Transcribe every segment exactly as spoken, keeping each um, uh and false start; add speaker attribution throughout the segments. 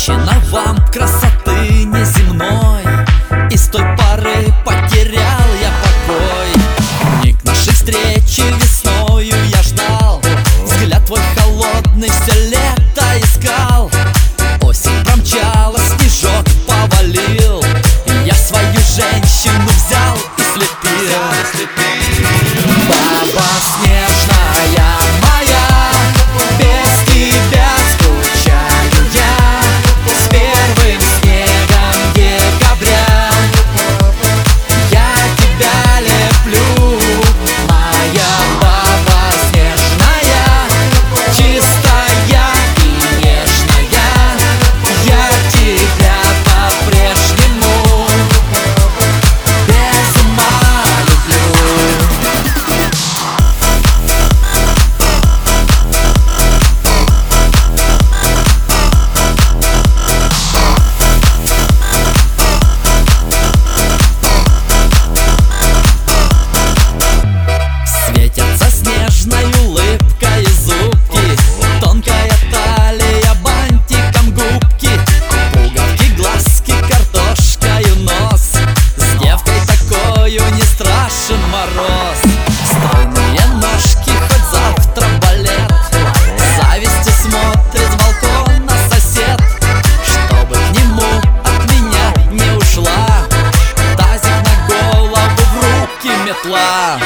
Speaker 1: Женщина, вам красоты неземной, и с той поры потерял я покой. Миг нашей встречи весною я ждал, взгляд твой холодный все лето искал. Осень промчалась, снежок повалил, я свою женщину взял и слепил. Баба снежная моя, без тебя скучаю я. С первым снегом декабря я тебя леплю. Моя баба снежная, чистая и нежная, я тебя по-прежнему без ума люблю. Светятся снежной улыбкой зубки, тонкая талия, бантиком губки, пуговки, глазки, картошкою нос. С девкой такою не страшен мороз. Стройные ножки, хоть завтра балет, завистью смотрит с балкона сосед. Чтобы к нему от меня не ушла, тазик на голову, в руки метла.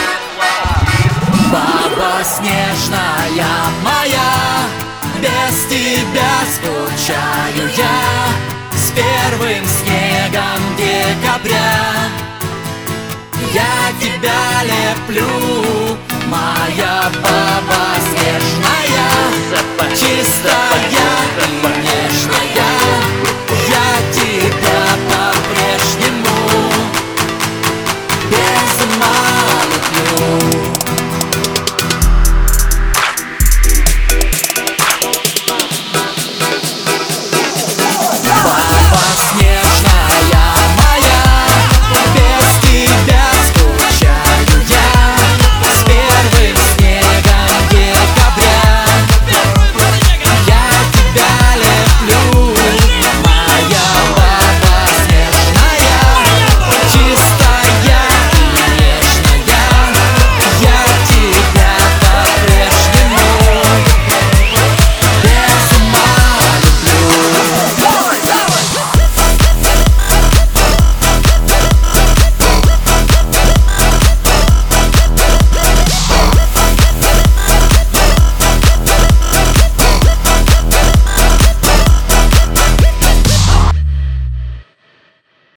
Speaker 1: Баба снежная моя, без тебя скучаю я. С первым снегом декабря я тебя леплю. Моя баба снежная, чистая и